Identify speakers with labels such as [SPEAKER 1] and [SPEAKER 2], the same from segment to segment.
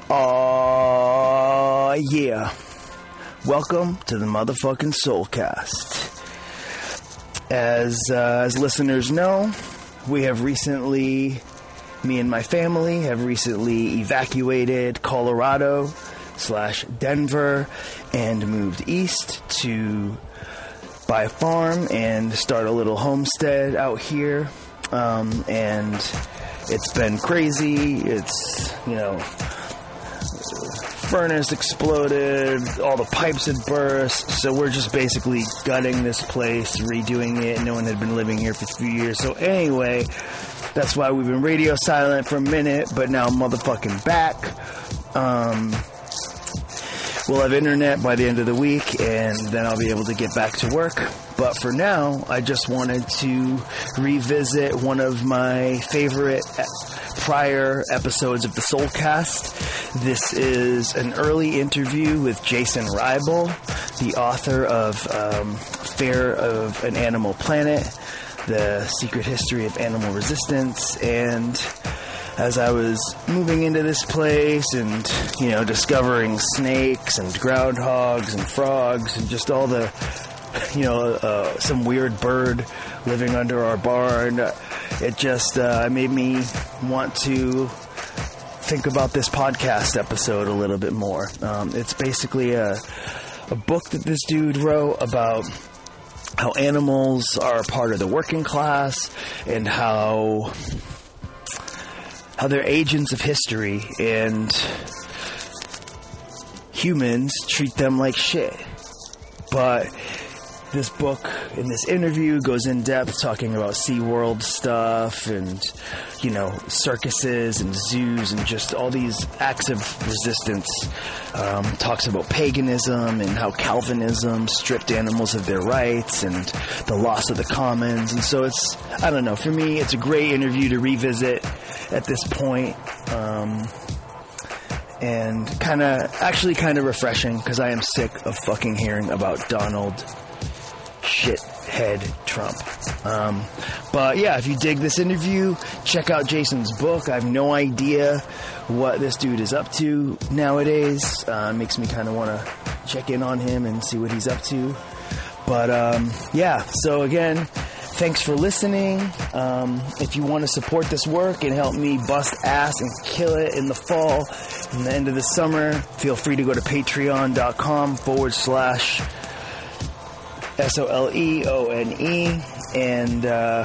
[SPEAKER 1] Yeah. Welcome to the motherfucking Soulcast. As listeners know, me and my family have recently evacuated Colorado/Denver and moved east to buy a farm and start a little homestead out here. And it's been crazy. It's, furnace exploded, all the pipes had burst, so we're just basically gutting this place, redoing it. No one had been living here for 3 years. So anyway, that's why we've been radio silent for a minute, but now I'm motherfucking back. We'll have internet by the end of the week, and then I'll be able to get back to work. But for now, I just wanted to revisit one of my favorite prior episodes of the Soulcast. This is an early interview with Jason Reibel, the author of Fair of an Animal Planet, The Secret History of Animal Resistance. And as I was moving into this place and, discovering snakes and groundhogs and frogs and just all the, some weird bird living under our barn, it just made me want to think about this podcast episode a little bit more. It's basically a book that this dude wrote about how animals are a part of the working class and how they're agents of history and humans treat them like shit. But this book in this interview goes in depth talking about SeaWorld stuff and, circuses and zoos and just all these acts of resistance. Talks about paganism and how Calvinism stripped animals of their rights and the loss of the commons. And so it's, for me, it's a great interview to revisit at this point. And kind of refreshing because I am sick of fucking hearing about Donald Shithead Trump. But yeah, if you dig this interview, check out Jason's book. I have no idea what this dude is up to nowadays. Makes me kind of want to check in on him and see what he's up to. But yeah, so again, thanks for listening. If you want to support this work and help me bust ass and kill it in the fall and the end of the summer, feel free to go to patreon.com/SOLEONE and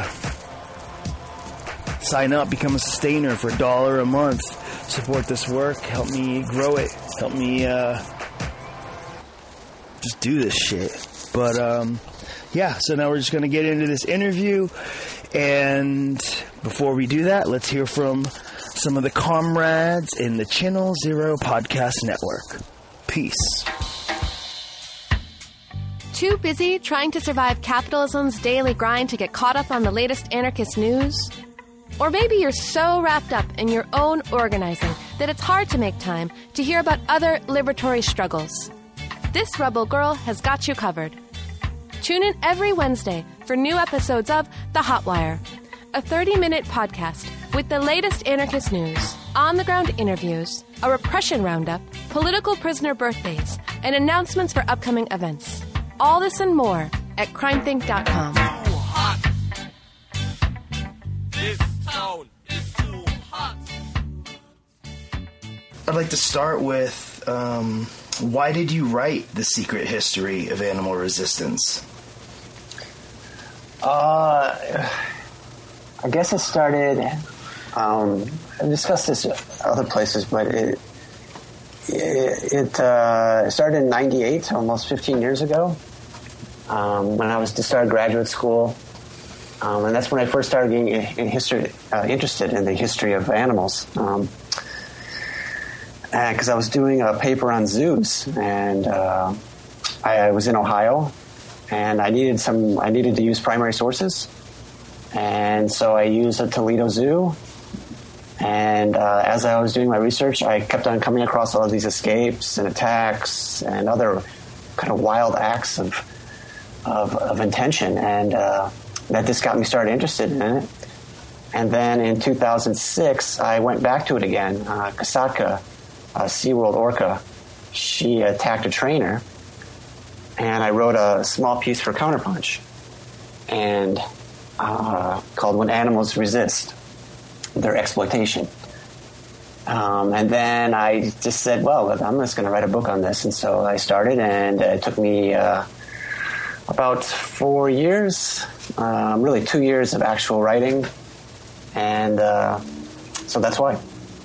[SPEAKER 1] sign up, become a sustainer for $1 a month. Support this work, help me grow it, help me just do this shit. But yeah, so now we're just going to get into this interview, and before we do that, let's hear from some of the comrades in the Channel Zero Podcast Network. Peace.
[SPEAKER 2] Too busy trying to survive capitalism's daily grind to get caught up on the latest anarchist news? Or maybe you're so wrapped up in your own organizing that it's hard to make time to hear about other liberatory struggles. This Rebel Girl has got you covered. Tune in every Wednesday for new episodes of The Hotwire, a 30-minute podcast with the latest anarchist news, on-the-ground interviews, a repression roundup, political prisoner birthdays, and announcements for upcoming events. All this and more at crimethink.com.
[SPEAKER 3] Too hot. This town is too hot.
[SPEAKER 1] I'd like to start with, why did you write The Secret History of Animal Resistance?
[SPEAKER 4] I guess it started, I've discussed this other places, but it started in 98, almost 15 years ago, when I was to start graduate school. And that's when I first started getting interested in the history of animals. Because I was doing a paper on zoos, and I was in Ohio, and I needed to use primary sources. And so I used the Toledo Zoo. And as I was doing my research, I kept on coming across all of these escapes and attacks and other kind of wild acts of intention. And that just got me started interested in it. And then in 2006, I went back to it again. Kasatka SeaWorld orca, she attacked a trainer, and I wrote a small piece for Counterpunch, and called "When Animals Resist Their Exploitation." And then I just said, well, I'm just going to write a book on this. And so I started, and it took me about 4 years, really 2 years of actual writing. And so that's why.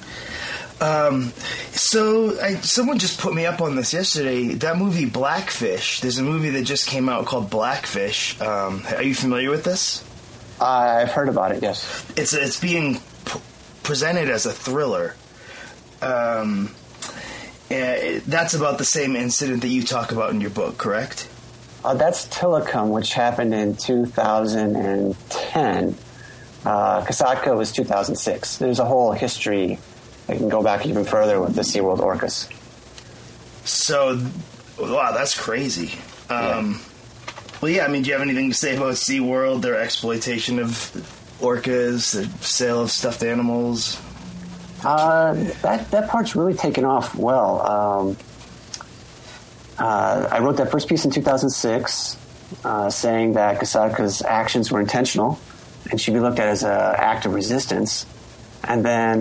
[SPEAKER 1] Someone just put me up on this yesterday. That movie Blackfish, there's a movie that just came out called Blackfish. Are you familiar with this?
[SPEAKER 4] I've heard about it, yes.
[SPEAKER 1] It's being presented as a thriller. That's about the same incident that you talk about in your book, correct?
[SPEAKER 4] That's Tilikum, which happened in 2010. Kasatka was 2006. There's a whole history that can go back even further with the SeaWorld orcas.
[SPEAKER 1] So, wow, that's crazy. Well, yeah, I mean, do you have anything to say about SeaWorld, their exploitation of orcas, the sale of stuffed animals?
[SPEAKER 4] That part's really taken off well. I wrote that first piece in 2006, saying that Kasatka's actions were intentional and should be looked at as an act of resistance. And then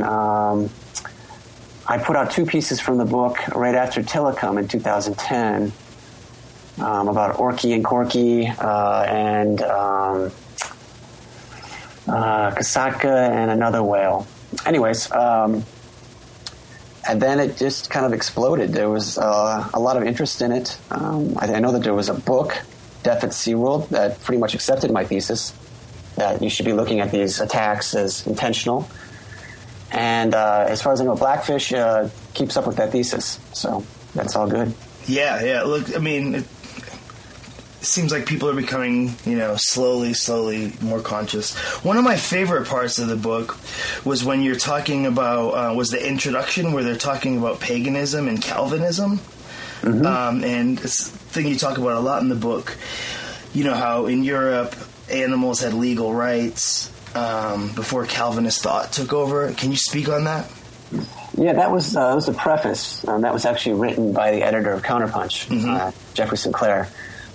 [SPEAKER 4] I put out 2 pieces from the book right after Tilikum in 2010 about Orky and Corky and Kasatka and another whale. Anyways, and then it just kind of exploded. There was a lot of interest in it. I know that there was a book, Death at SeaWorld, that pretty much accepted my thesis, that you should be looking at these attacks as intentional. And as far as I know, Blackfish keeps up with that thesis. So that's all good.
[SPEAKER 1] Yeah. Look, I mean, it seems like people are becoming, slowly more conscious. One of my favorite parts of the book was when you're talking about, was the introduction where they're talking about paganism and Calvinism. Mm-hmm. And it's a thing you talk about a lot in the book. You know how in Europe, animals had legal rights before Calvinist thought took over. Can you speak on that?
[SPEAKER 4] Yeah, that was the preface. That was actually written by the editor of Counterpunch,
[SPEAKER 1] mm-hmm.
[SPEAKER 4] Jeffrey Sinclair.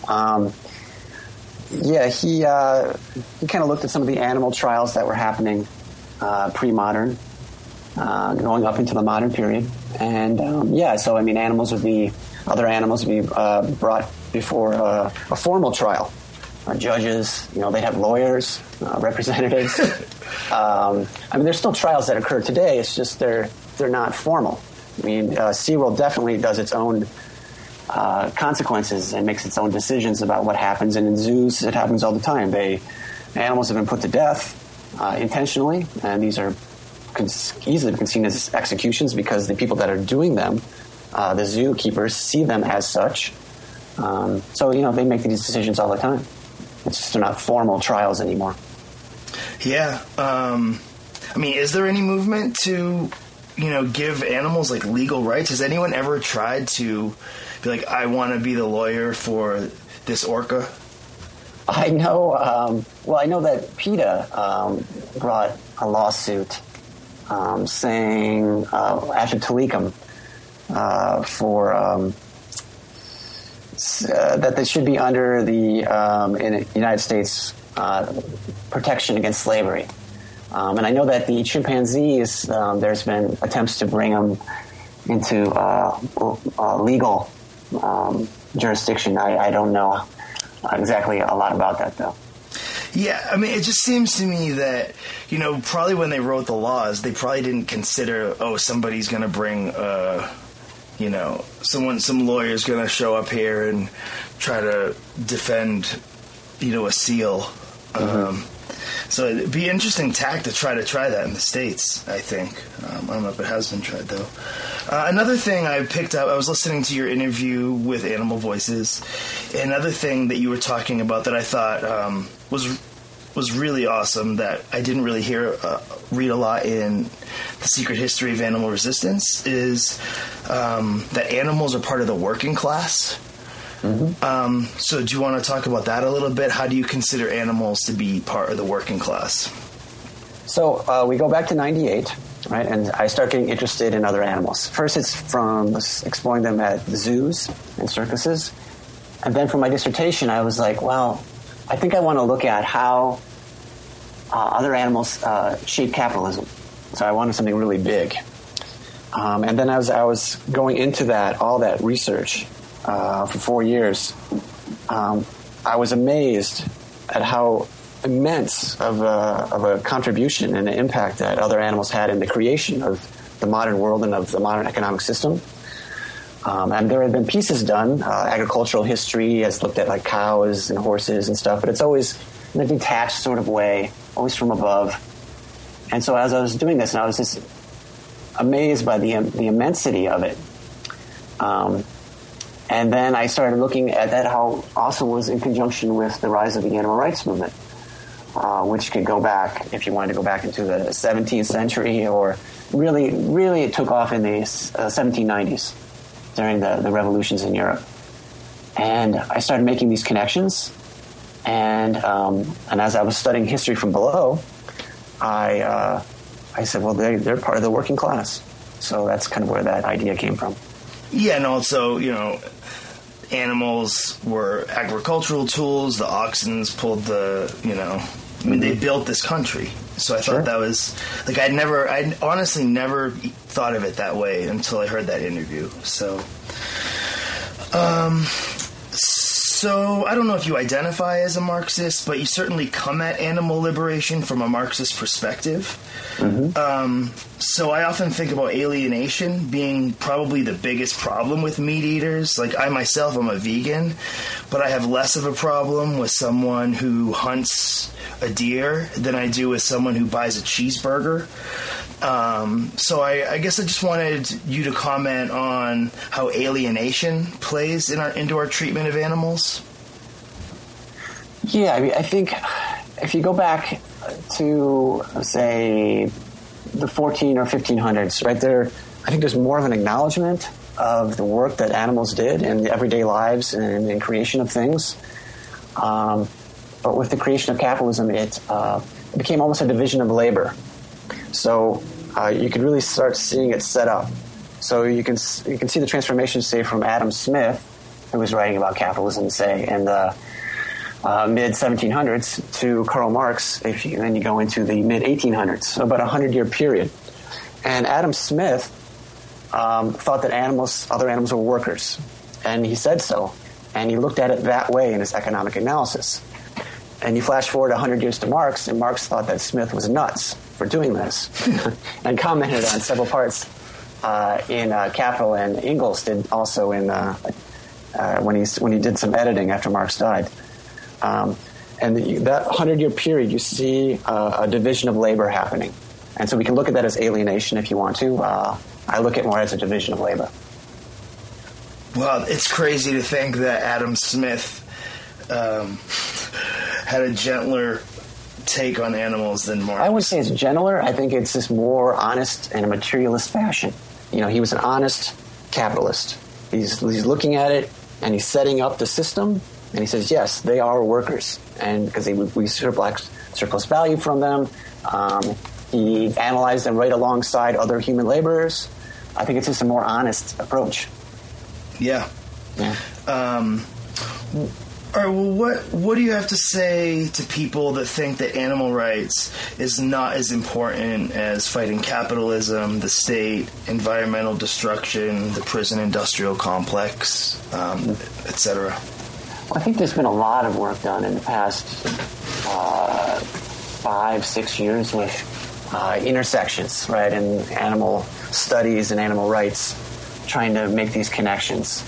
[SPEAKER 4] He kind of looked at some of the animal trials that were happening pre-modern, going up into the modern period. And so I mean, other animals would be brought before a formal trial. Judges, they have lawyers, representatives. I mean, there's still trials that occur today. It's just they're not formal. I mean, SeaWorld definitely does its own consequences and makes its own decisions about what happens. And in zoos, it happens all the time. Animals have been put to death intentionally, and these are easily seen as executions because the people that are doing them, the zookeepers, see them as such. So they make these decisions all the time. It's just they're not formal trials anymore.
[SPEAKER 1] Yeah. I mean, is there any movement to, give animals like legal rights? Has anyone ever tried to be like, I want to be the lawyer for this orca?
[SPEAKER 4] I know. I know that PETA brought a lawsuit saying after Tilikum for that they should be under the in United States protection against slavery. And I know that the chimpanzees, there's been attempts to bring them into legal jurisdiction. I don't know exactly a lot about that, though.
[SPEAKER 1] Yeah, I mean, it just seems to me that, probably when they wrote the laws, they probably didn't consider, somebody's going to bring, some lawyer's going to show up here and try to defend, a seal.
[SPEAKER 4] Mm-hmm.
[SPEAKER 1] So it'd be an interesting tack to try that in the States, I think. I don't know if it has been tried, though. Another thing I picked up, I was listening to your interview with Animal Voices. Another thing that you were talking about that I thought was really awesome that I didn't really read a lot in The Secret History of Animal Resistance is that animals are part of the working class.
[SPEAKER 4] Mm-hmm.
[SPEAKER 1] So do you want to talk about that a little bit? How do you consider animals to be part of the working class?
[SPEAKER 4] So we go back to 98, right? And I start getting interested in other animals. First, it's from exploring them at zoos and circuses. And then for my dissertation, I was like, well, I think I want to look at how other animals shape capitalism. So I wanted something really big. And then as I was going into all that research for 4 years, I was amazed at how immense of a contribution and an impact that other animals had in the creation of the modern world and of the modern economic system. And there have been pieces done. Agricultural history has looked at like cows and horses and stuff, but it's always in a detached sort of way, always from above. And so as I was doing this, and I was just amazed by the immensity of it. And then I started looking at that, how also was in conjunction with the rise of the animal rights movement, which could go back, if you wanted to go back into the 17th century, or really it took off in the 1790s during the revolutions in Europe. And I started making these connections. And as I was studying history from below, I said, well, they're part of the working class. So that's kind of where that idea came from.
[SPEAKER 1] Yeah, and also, animals were agricultural tools. The oxens pulled they built this country. So I thought that was, like, I honestly never thought of it that way until I heard that interview. So, So I don't know if you identify as a Marxist, but you certainly come at animal liberation from a Marxist perspective. Mm-hmm. So I often think about alienation being probably the biggest problem with meat eaters. Like, I myself am a vegan, but I have less of a problem with someone who hunts a deer than I do with someone who buys a cheeseburger. So I guess I just wanted you to comment on how alienation plays into our treatment of animals.
[SPEAKER 4] Yeah, I mean, I think if you go back to, say, the 14 or 1500s, right there, I think there's more of an acknowledgement of the work that animals did in the everyday lives and in creation of things. But with the creation of capitalism, it became almost a division of labor. So you could really start seeing it set up. So you can see the transformation, say, from Adam Smith, who was writing about capitalism, say, in the mid-1700s, to Karl Marx, then you go into the mid-1800s, so about a 100-year period. And Adam Smith thought that other animals were workers, and he said so. And he looked at it that way in his economic analysis. And you flash forward 100 years to Marx, and Marx thought that Smith was nuts for doing this, and commented on several parts in Capital, and Engels did also in when he did some editing after Marx died. And that 100-year period, you see a division of labor happening. And so we can look at that as alienation if you want to. I look at it more as a division of labor.
[SPEAKER 1] Well, it's crazy to think that Adam Smith had a gentler take on animals than Marx.
[SPEAKER 4] I wouldn't say it's gentler. I think it's just more honest in a materialist fashion. He was an honest capitalist. He's looking at it, and he's setting up the system, and he says, yes, they are workers, and because we surplus value from them. He analyzed them right alongside other human laborers. I think it's just a more honest approach.
[SPEAKER 1] Yeah. All right, well, what do you have to say to people that think that animal rights is not as important as fighting capitalism, the state, environmental destruction, the prison industrial complex, etc.?
[SPEAKER 4] Well, I think there's been a lot of work done in the past 5-6 years with intersections, right, in animal studies and animal rights, trying to make these connections.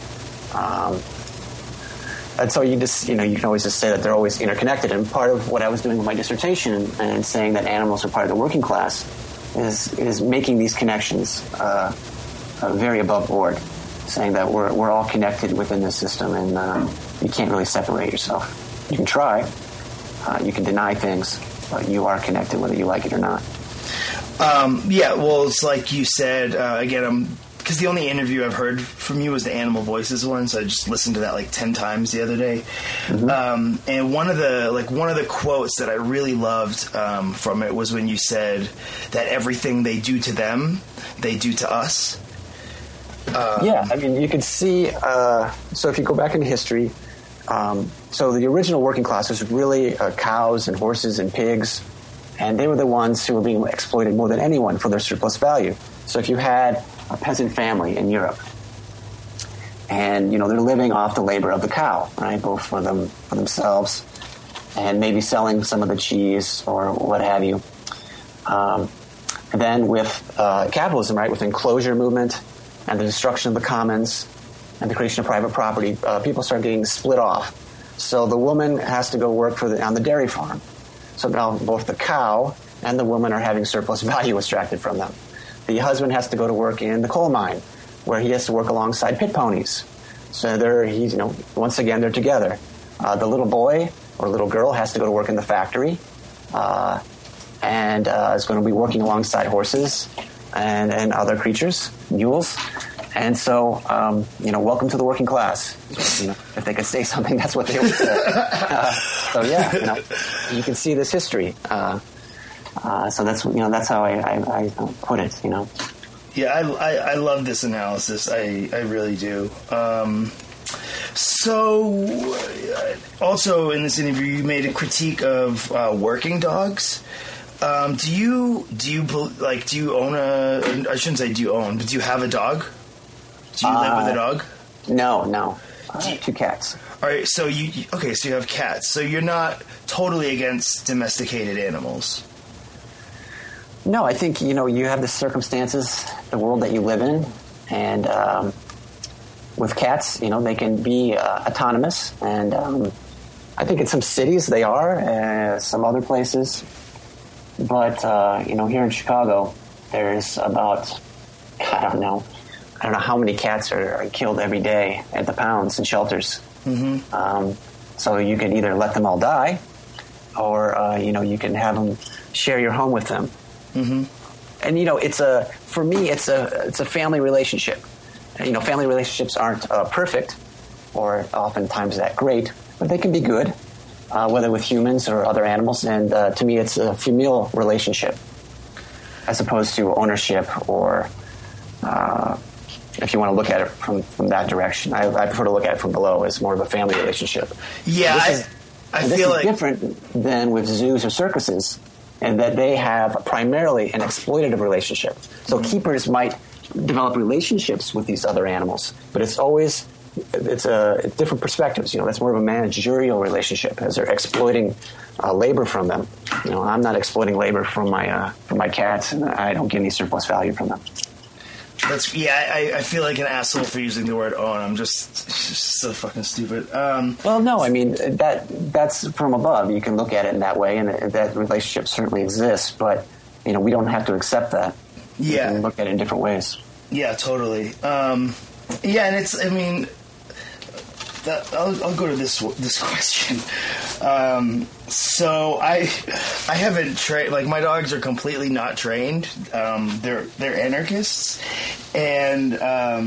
[SPEAKER 4] And so you can always just say that they're always interconnected. And part of what I was doing with my dissertation and saying that animals are part of the working class is making these connections very above board, saying that we're all connected within this system, and you can't really separate yourself. You can try, you can deny things, but you are connected whether you like it or not.
[SPEAKER 1] Yeah, well, it's like you said, again, I'm because the only interview I've heard from you was the Animal Voices one, so I just listened to that like 10 times the other day. And one of the quotes that I really loved from it was when you said that everything they do to them, they do to us.
[SPEAKER 4] Yeah, I mean, you can see. So if you go back in history, so the original working class was really cows and horses and pigs, and they were the ones who were being exploited more than anyone for their surplus value. So if you had a peasant family in Europe, and they're living off the labor of the cow, right, both for themselves, and maybe selling some of the cheese or what have you. And then with capitalism, right, with the enclosure movement and the destruction of the commons and the creation of private property, people start getting split off. So the woman has to go work on the dairy farm. So now both the cow and the woman are having surplus value extracted from them. The husband has to go to work in the coal mine, where he has to work alongside pit ponies. So once again, they're together. The little boy or little girl has to go to work in the factory, and is going to be working alongside horses and other creatures, mules. And so, welcome to the working class. If they could say something, that's what they would say. So yeah, you can see this history. So that's how I put it.
[SPEAKER 1] Yeah, I love this analysis. I really do. So, also in this interview, you made a critique of working dogs. Do you own I shouldn't say do you own, but do you have a dog? Do you live with a dog?
[SPEAKER 4] No. I have 2 cats.
[SPEAKER 1] All right, so you have cats. So you're not totally against domesticated animals.
[SPEAKER 4] No, I think, you have the circumstances, the world that you live in, and with cats, they can be autonomous, and I think in some cities they are, some other places, but, here in Chicago, there's about, I don't know how many cats are killed every day at the pounds and shelters. Mm-hmm. So you can either let them all die, or, you can have them share your home with them. Mm-hmm. And for me it's a family relationship. Family relationships aren't perfect or oftentimes that great, but they can be good, whether with humans or other animals. And to me, it's a familial relationship as opposed to ownership, or if you want to look at it from that direction. I prefer to look at it from below as more of a family relationship.
[SPEAKER 1] Yeah, I feel like
[SPEAKER 4] different than with zoos or circuses, and that they have primarily an exploitative relationship. So keepers might develop relationships with these other animals, but it's different perspectives. That's more of a managerial relationship, as they're exploiting labor from them. I'm not exploiting labor from my cats, and I don't get any surplus value from them.
[SPEAKER 1] I feel like an asshole for using the word own. I'm just so fucking stupid.
[SPEAKER 4] Well, no, I mean, that's from above. You can look at it in that way, and that relationship certainly exists, but, we don't have to accept that.
[SPEAKER 1] Yeah.
[SPEAKER 4] We can look at it in different ways.
[SPEAKER 1] Yeah, totally. And I'll go to this question. So I haven't trained, like, my dogs are completely not trained. They're anarchists, and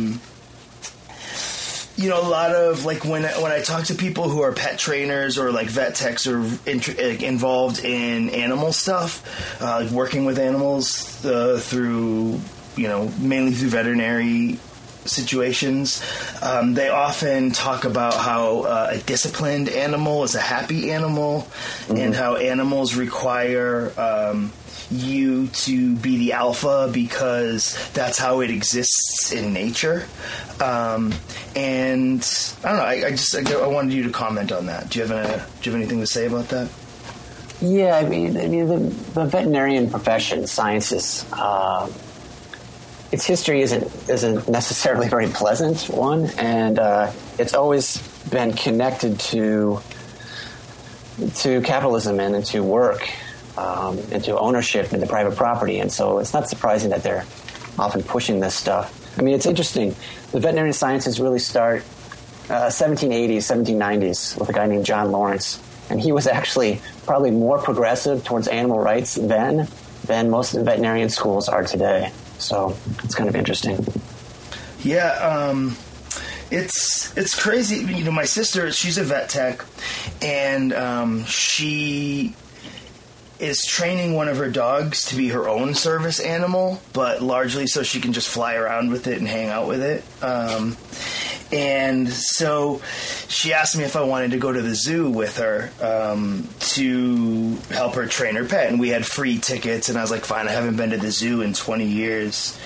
[SPEAKER 1] a lot of, like, when I talk to people who are pet trainers or like vet techs or involved in animal stuff, like working with animals through mainly through veterinary situations, they often talk about how a disciplined animal is a happy animal, mm-hmm. and how animals require you to be the alpha because that's how it exists in nature. And I don't know. I wanted you to comment on that. Do you have anything to say about that?
[SPEAKER 4] Yeah, I mean, the veterinarian profession, sciences. Its history isn't necessarily a very pleasant one, and it's always been connected to capitalism and to work, into ownership into private property, and so it's not surprising that they're often pushing this stuff. I mean, it's interesting. The veterinary sciences really start 1780s, 1790s with a guy named John Lawrence, and he was actually probably more progressive towards animal rights then than most of the veterinarian schools are today. So it's kind of interesting.
[SPEAKER 1] Yeah, it's crazy. You know, my sister, she's a vet tech, and she is training one of her dogs to be her own service animal, but largely so she can just fly around with it and hang out with it. And so she asked me if I wanted to go to the zoo with her to help her train her pet. And we had free tickets, and I was like, fine, I haven't been to the zoo in 20 years.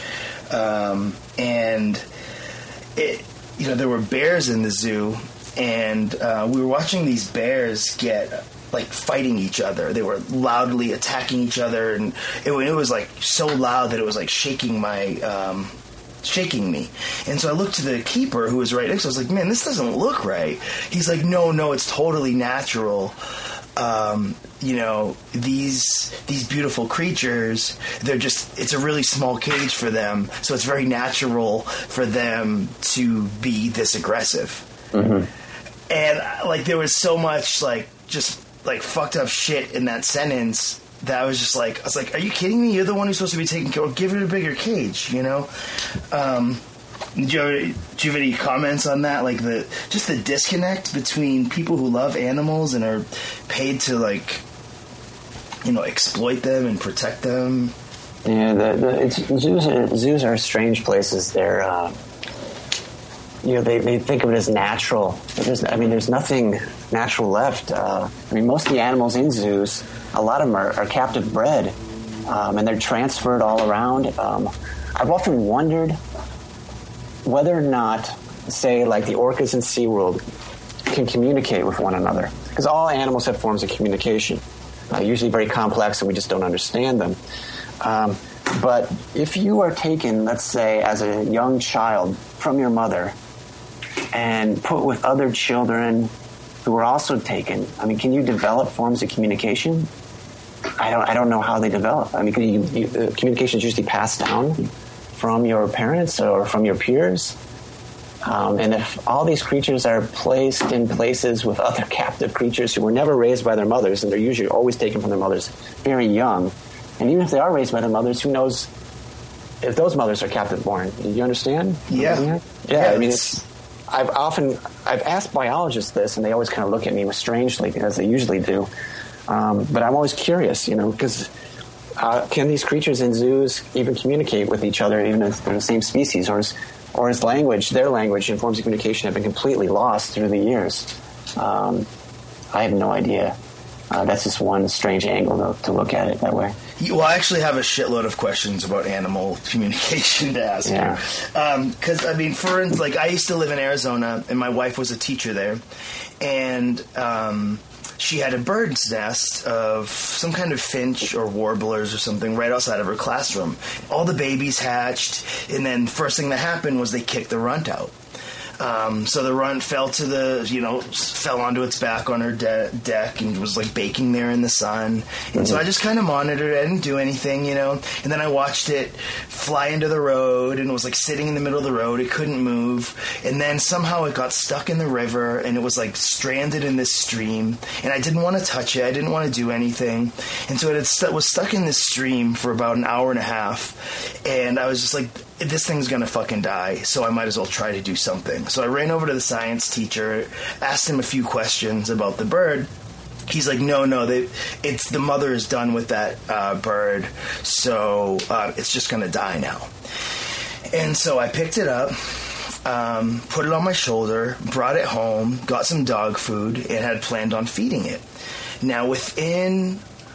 [SPEAKER 1] And it, you know, there were bears in the zoo, and we were watching these bears get like fighting each other. They were loudly attacking each other, and it was like so loud that it was like shaking me. And so I looked to the keeper who was right next to me. I was like, man, this doesn't look right. He's like, no, it's totally natural. You know, these beautiful creatures, it's a really small cage for them, so it's very natural for them to be this aggressive. Mm-hmm. And like, there was so much like just like fucked up shit in that sentence that I was like, are you kidding me? You're the one who's supposed to be taking care of. Give it a bigger cage, you know? Do you have any comments on that? Like the disconnect between people who love animals and are paid to, like, you know, exploit them and protect them.
[SPEAKER 4] Yeah, zoos are strange places. They're, you know, they think of it as natural. There's nothing natural left. Most of the animals in zoos, a lot of them are captive bred, and they're transferred all around. I've often wondered whether or not, say, like the orcas in SeaWorld can communicate with one another. Because all animals have forms of communication, usually very complex, and we just don't understand them. But if you are taken, let's say, as a young child from your mother and put with other children who are also taken, can you develop forms of communication? I don't know how they develop. Communication is usually passed down from your parents or from your peers. And if all these creatures are placed in places with other captive creatures who were never raised by their mothers, and they're usually always taken from their mothers very young, and even if they are raised by their mothers, who knows if those mothers are captive born? Do you understand?
[SPEAKER 1] Yeah.
[SPEAKER 4] I've asked biologists this, and they always kind of look at me strangely, as they usually do. But I'm always curious, because can these creatures in zoos even communicate with each other, even if they're the same species, or is their language and forms of communication have been completely lost through the years? I have no idea. That's just one strange angle to look at it that way.
[SPEAKER 1] Well, I actually have a shitload of questions about animal communication to ask you. Because, for instance, like, I used to live in Arizona, and my wife was a teacher there, and she had a bird's nest of some kind of finch or warblers or something right outside of her classroom. All the babies hatched, and then first thing that happened was they kicked the runt out. So the runt fell onto its back on her deck and was like baking there in the sun. And so I just kind of monitored it. I didn't do anything, and then I watched it fly into the road and was like sitting in the middle of the road. It couldn't move. And then somehow it got stuck in the river and it was like stranded in this stream. And I didn't want to touch it. I didn't want to do anything. And so it was stuck in this stream for about an hour and a half. And I was just like, this thing's going to fucking die, so I might as well try to do something. So I ran over to the science teacher, asked him a few questions about the bird. He's like, no, it's the mother is done with that bird, so it's just going to die now. And so I picked it up, put it on my shoulder, brought it home, got some dog food, and had planned on feeding it. Now, within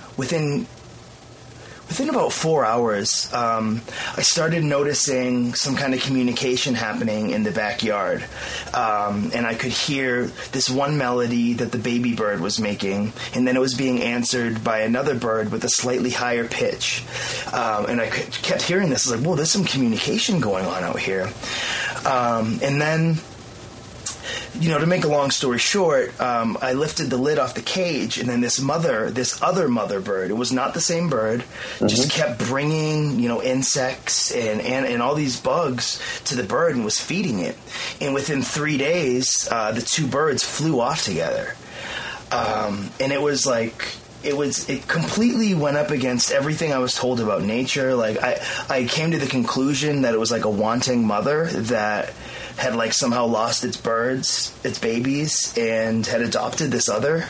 [SPEAKER 1] about 4 hours, I started noticing some kind of communication happening in the backyard. And I could hear this one melody that the baby bird was making, and then it was being answered by another bird with a slightly higher pitch. And I kept hearing this. I was like, whoa, there's some communication going on out here. And then, to make a long story short, I lifted the lid off the cage, and then this other mother bird, it was not the same bird, just kept bringing, insects and all these bugs to the bird and was feeding it. And within 3 days, the two birds flew off together. And it was like, it completely went up against everything I was told about nature. Like I came to the conclusion that it was like a wanting mother that had like somehow lost its babies, and had adopted this other.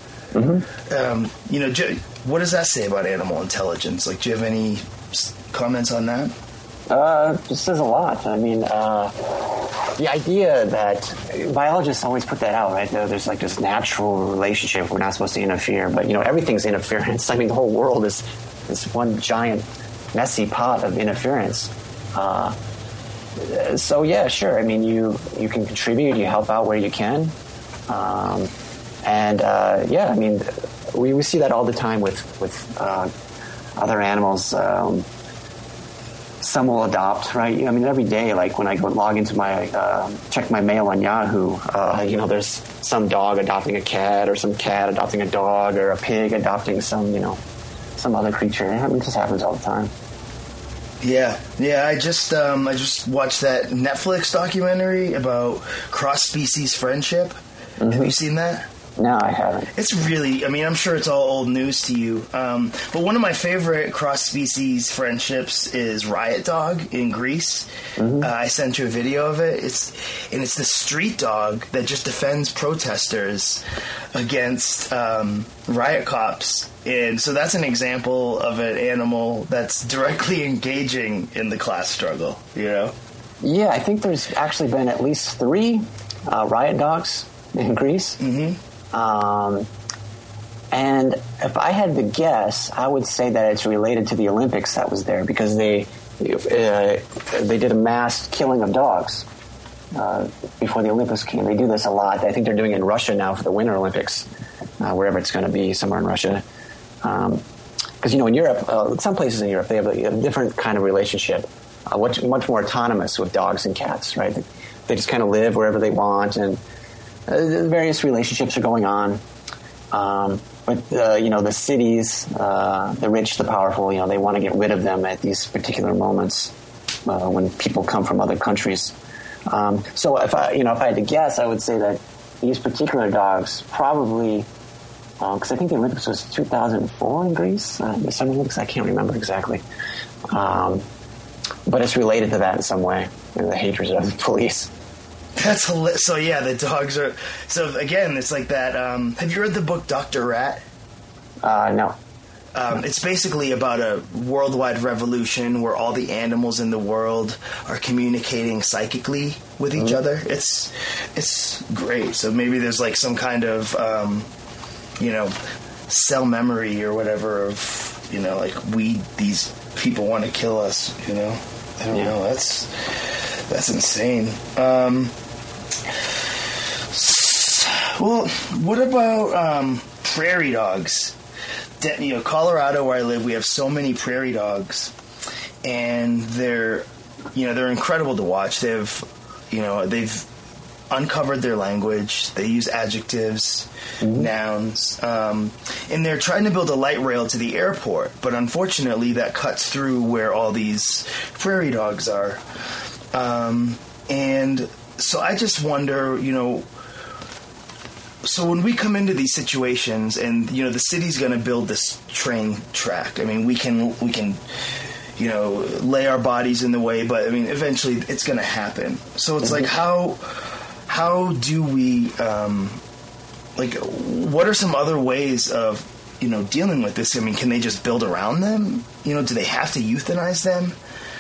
[SPEAKER 1] Mm-hmm. What does that say about animal intelligence? Like, do you have any comments on that?
[SPEAKER 4] It says a lot. I mean, the idea that biologists always put that out, right? There's like this natural relationship. We're not supposed to interfere, but everything's interference. I mean, the whole world is one giant messy pot of interference. So yeah, sure. I mean, you can contribute, you help out where you can, I mean, we see that all the time with other animals. Some will adopt, right? I mean, every day, like when I go log into check my mail on Yahoo, there's some dog adopting a cat, or some cat adopting a dog, or a pig adopting some other creature. It just happens all the time.
[SPEAKER 1] Yeah. I just watched that Netflix documentary about cross-species friendship. Mm-hmm. Have you seen that?
[SPEAKER 4] No, I haven't.
[SPEAKER 1] It's really, I mean, I'm sure it's all old news to you. But one of my favorite cross-species friendships is Riot Dog in Greece. Mm-hmm. I sent you a video of it. It's the street dog that just defends protesters against riot cops. And so that's an example of an animal that's directly engaging in the class struggle, Yeah,
[SPEAKER 4] I think there's actually been at least 3 riot dogs in Greece. Mm-hmm. And if I had to guess, I would say that it's related to the Olympics that was there, because they did a mass killing of dogs before the Olympics came. They do this a lot. I think they're doing it in Russia now for the Winter Olympics, wherever it's going to be, somewhere in Russia. Because in Europe, some places in Europe, they have a different kind of relationship, much more autonomous with dogs and cats, right? They just kind of live wherever they want, and various relationships are going on. But the cities, the rich, the powerful, they want to get rid of them at these particular moments when people come from other countries. So if I had to guess, I would say that these particular dogs probably, because I think the Olympics was 2004 in Greece, the Summer Olympics, I can't remember exactly. But it's related to that in some way, the hatred of the police.
[SPEAKER 1] That's hilarious. So yeah, the dogs are. So again, it's like that. Have you read the book Dr. Rat?
[SPEAKER 4] No.
[SPEAKER 1] It's basically about a worldwide revolution where all the animals in the world are communicating psychically with each other. It's great. So maybe there's like some kind of cell memory or whatever of like these people want to kill us. I don't know. That's insane. Well, what about prairie dogs? Colorado, where I live, we have so many prairie dogs, and they're incredible to watch. They've uncovered their language. They use adjectives, nouns, and they're trying to build a light rail to the airport. But unfortunately, that cuts through where all these prairie dogs are. And so I just wonder, so when we come into these situations and, the city's going to build this train track, I mean, we can lay our bodies in the way, but I mean, eventually it's going to happen. So it's like, how do we, what are some other ways of, dealing with this? I mean, can they just build around them? Do they have to euthanize them?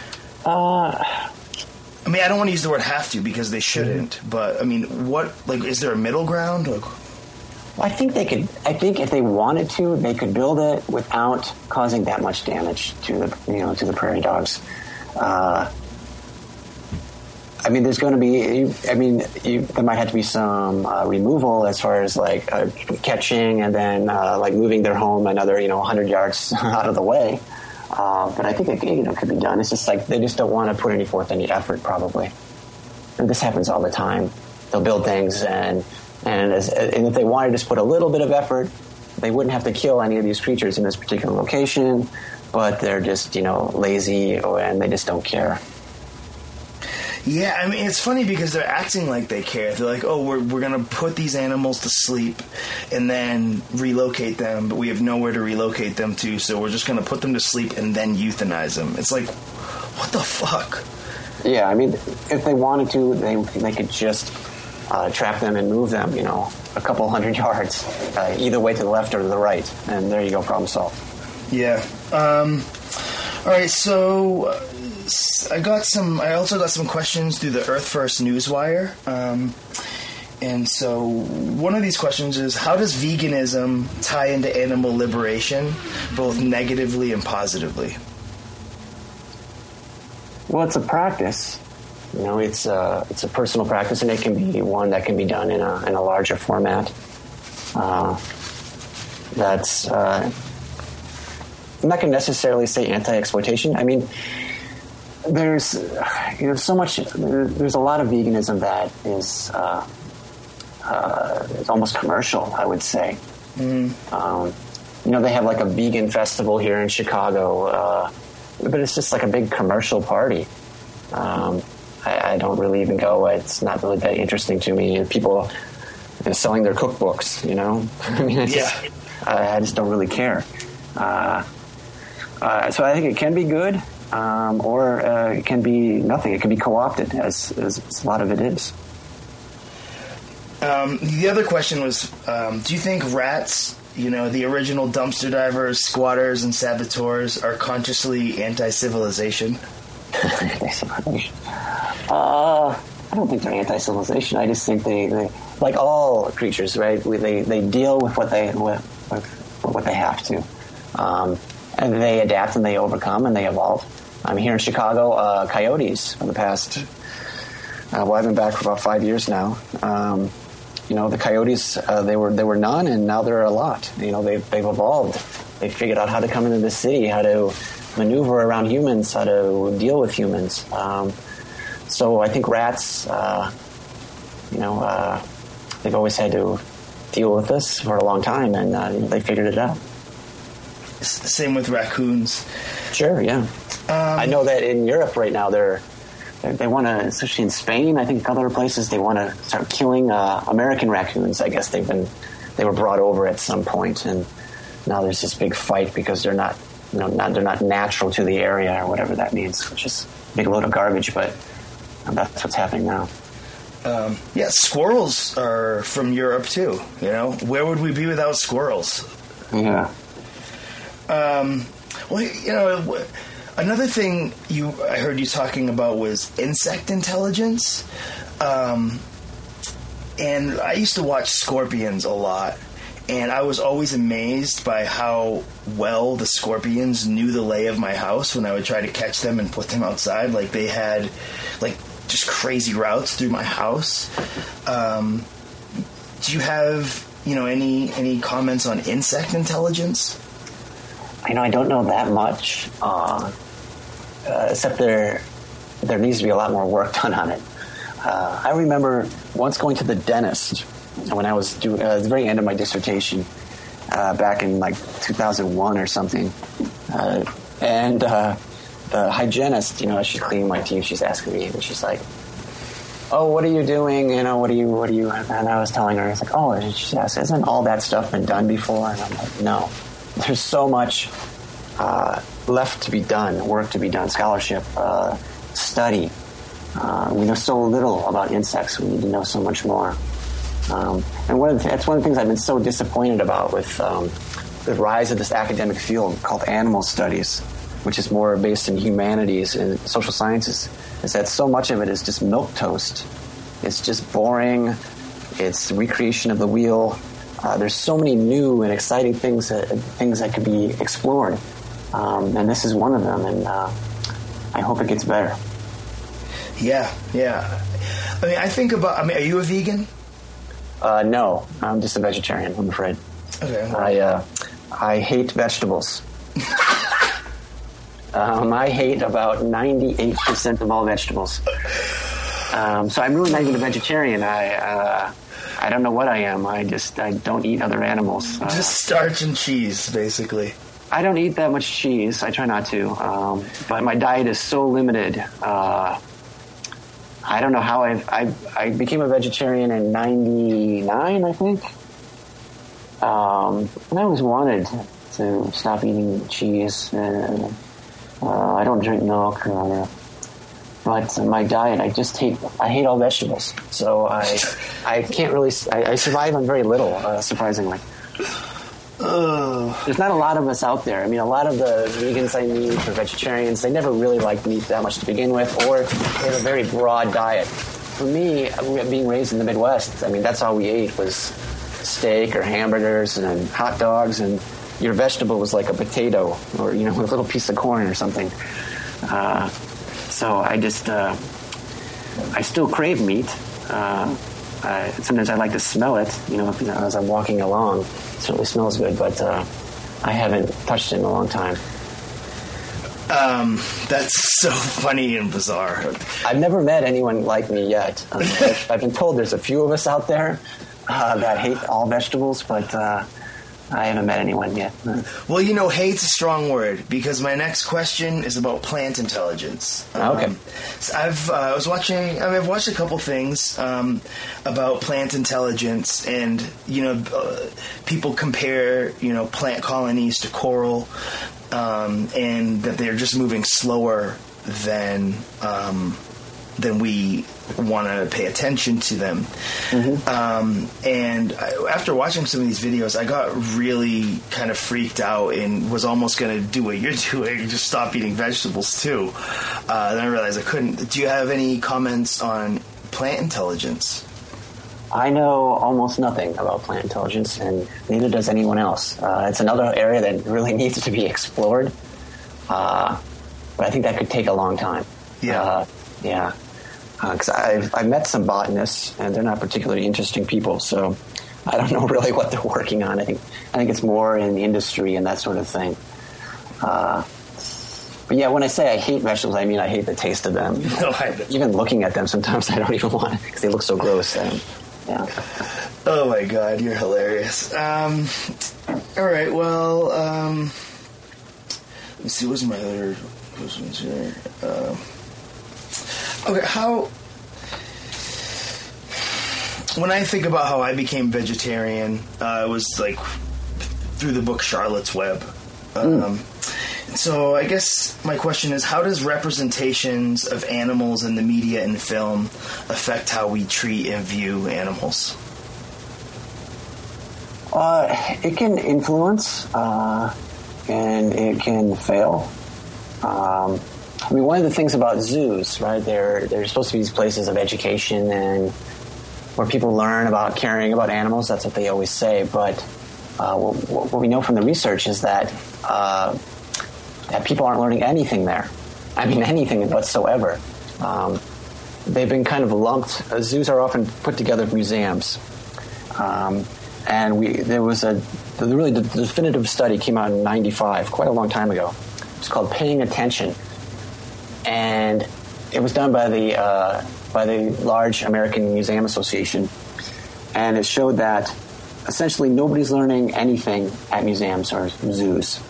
[SPEAKER 1] I mean, I don't want to use the word have to, because they shouldn't. But I mean, is there a middle ground?
[SPEAKER 4] I think they could. I think if they wanted to, they could build it without causing that much damage to the prairie dogs. I mean, there's going to be. I mean, there might have to be some removal as far as catching and then moving their home another 100 yards out of the way. But I think it could be done. It's just they just don't want to put any effort, probably. And this happens all the time. They'll build things, and if they wanted to just put a little bit of effort, they wouldn't have to kill any of these creatures in this particular location. But they're just lazy, and they just don't care.
[SPEAKER 1] Yeah, I mean, it's funny because they're acting like they care. They're like, oh, we're going to put these animals to sleep and then relocate them, but we have nowhere to relocate them to, so we're just going to put them to sleep and then euthanize them. It's like, what the fuck?
[SPEAKER 4] Yeah, I mean, if they wanted to, they could just trap them and move them, a couple hundred yards, either way to the left or to the right, and there you go, problem solved.
[SPEAKER 1] Yeah. All right, so I also got some questions through the Earth First Newswire. And so one of these questions is, how does veganism tie into animal liberation, both negatively and positively?
[SPEAKER 4] Well, it's a practice. It's a personal practice, and it can be one that can be done in a larger format. That's I'm not going to necessarily say anti-exploitation. I mean, there's so much. There's a lot of veganism that is it's almost commercial, I would say. They have like a vegan festival here in Chicago, but it's just like a big commercial party. I don't really even go. It's not really that interesting to me. People selling their cookbooks, I mean, I just don't really care. So I think it can be good, or it can be nothing. It can be co-opted, as a lot of it is.
[SPEAKER 1] The other question was, do you think rats, the original dumpster divers, squatters, and saboteurs, are consciously anti-civilization?
[SPEAKER 4] Anti-civilization? I don't think they're anti-civilization. I just think they like all creatures, right? They deal with what they have to. And they adapt and they overcome and they evolve. I'm here in Chicago, coyotes for the past, I've been back for about 5 years now. The coyotes, they were none, and now there are a lot. They've evolved. They figured out how to come into the city, how to maneuver around humans, how to deal with humans. So I think rats, they've always had to deal with us for a long time, and they figured it out.
[SPEAKER 1] Same with raccoons.
[SPEAKER 4] Sure, yeah. I know that in Europe right now they want to, especially in Spain, I think other places, they want to start killing American raccoons. I guess they were brought over at some point, and now there's this big fight because they're not natural to the area or whatever that means, which is a big load of garbage. But that's what's happening now.
[SPEAKER 1] Squirrels are from Europe too. Where would we be without squirrels?
[SPEAKER 4] Yeah.
[SPEAKER 1] Another thing I heard you talking about was insect intelligence. And I used to watch Scorpions a lot, and I was always amazed by how well the scorpions knew the lay of my house when I would try to catch them and put them outside. Like, they had, just crazy routes through my house. Do you have, any comments on insect intelligence?
[SPEAKER 4] I don't know that much, except there needs to be a lot more work done on it. I remember once going to the dentist when I was doing at the very end of my dissertation back in 2001 or something, and the hygienist, as she's cleaning my teeth, she's asking me, and she's like, "Oh, what are you doing? What are you?" And I was telling her, it's like, "Oh," and she asked, "Isn't all that stuff been done before?" And I'm like, "No." There's so much left to be done, work to be done, scholarship, study. We know so little about insects. We need to know so much more. And that's one of the things I've been so disappointed about with the rise of this academic field called animal studies, which is more based in humanities and social sciences, is that so much of it is just milquetoast. It's just boring. It's recreation of the wheel. There's so many new and exciting things that could be explored, and this is one of them. And I hope it gets better.
[SPEAKER 1] Yeah. I mean, I think about. Are you a vegan?
[SPEAKER 4] No, I'm just a vegetarian, I'm afraid.
[SPEAKER 1] Okay.
[SPEAKER 4] I hate vegetables. I hate about 98% of all vegetables. So I'm really not even a vegetarian. I don't know what I am. I don't eat other animals.
[SPEAKER 1] Just starch and cheese, basically.
[SPEAKER 4] I don't eat that much cheese. I try not to. But my diet is so limited I don't know how I became a vegetarian in '99, I think. And I always wanted to stop eating cheese. And I don't drink milk. But my diet, I hate all vegetables. So I can't really, I survive on very little, surprisingly. There's not a lot of us out there. I mean, a lot of the vegans I meet or vegetarians, they never really liked meat that much to begin with, or they have a very broad diet. For me, being raised in the Midwest, I mean, that's all we ate was steak or hamburgers and hot dogs, and your vegetable was like a potato or, a little piece of corn or something. So I still crave meat. Sometimes I like to smell it, as I'm walking along. It certainly smells good, but I haven't touched it in a long time.
[SPEAKER 1] That's so funny and bizarre.
[SPEAKER 4] I've never met anyone like me yet. I've been told there's a few of us out there that hate all vegetables, but I haven't met anyone yet.
[SPEAKER 1] Well, hate's a strong word, because my next question is about plant intelligence.
[SPEAKER 4] Okay.
[SPEAKER 1] So I've watched a couple things about plant intelligence, and people compare plant colonies to coral, and that they're just moving slower than we want to pay attention to them. Mm-hmm. And after watching some of these videos, I got really kind of freaked out and was almost going to do what you're doing, just stop eating vegetables too. Then I realized I couldn't. Do you have any comments on plant intelligence?
[SPEAKER 4] I know almost nothing about plant intelligence, and neither does anyone else. It's another area that really needs to be explored, but I think that could take a long time.
[SPEAKER 1] Yeah.
[SPEAKER 4] Yeah. Because I've met some botanists, and they're not particularly interesting people, so I don't know really what they're working on. I think it's more in the industry and that sort of thing. But yeah, when I say I hate vegetables, I mean I hate the taste of them. Even looking at them, sometimes I don't even want it because they look so gross. Yeah.
[SPEAKER 1] Oh my God, you're hilarious. All right, well, let me see. What's my other questions here? Okay, when I think about how I became vegetarian, it was like through the book Charlotte's Web. So I guess my question is, how does representations of animals in the media and film affect how we treat and view animals?
[SPEAKER 4] It can influence, and it can fail. One of the things about zoos, right, they're supposed to be these places of education and where people learn about caring about animals. That's what they always say. But what we know from the research is that people aren't learning anything there. I mean, anything whatsoever. They've been kind of lumped. Zoos are often put together with museums. And there was the definitive study came out in '95, quite a long time ago. It's called Paying Attention. And it was done by the large American Museum Association, and it showed that essentially nobody's learning anything at museums or zoos.